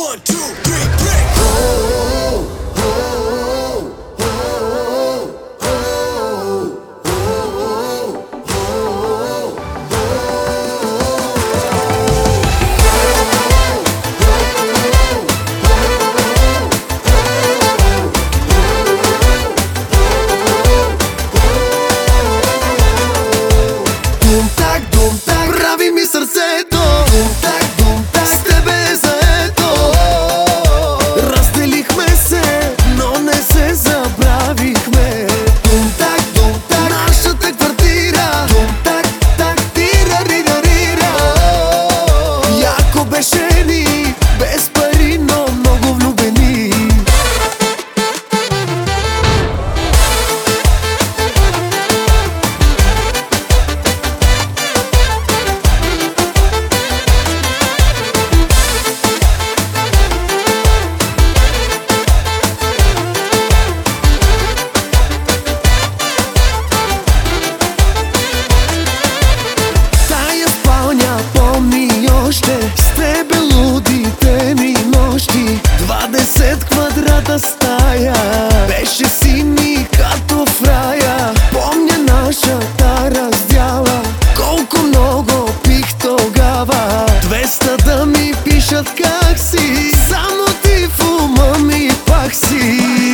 1, 2, 3, break. Дум-так, прави ми сърцето. Дум-так, с тебе е заето. Разделихме се, но не се забравихме. Дум-так, нашата квартира. Дум-так, тира-рира-рира. Яко беше ни, без пари, но много влюбени. Помни още с тебе лудите ми нощи. 20 квадрата стая, беше си ми като в рая. Помня нашата раздяла, колко много пих тогава. 200 да ми пишат как си, само ти в ума ми пак си.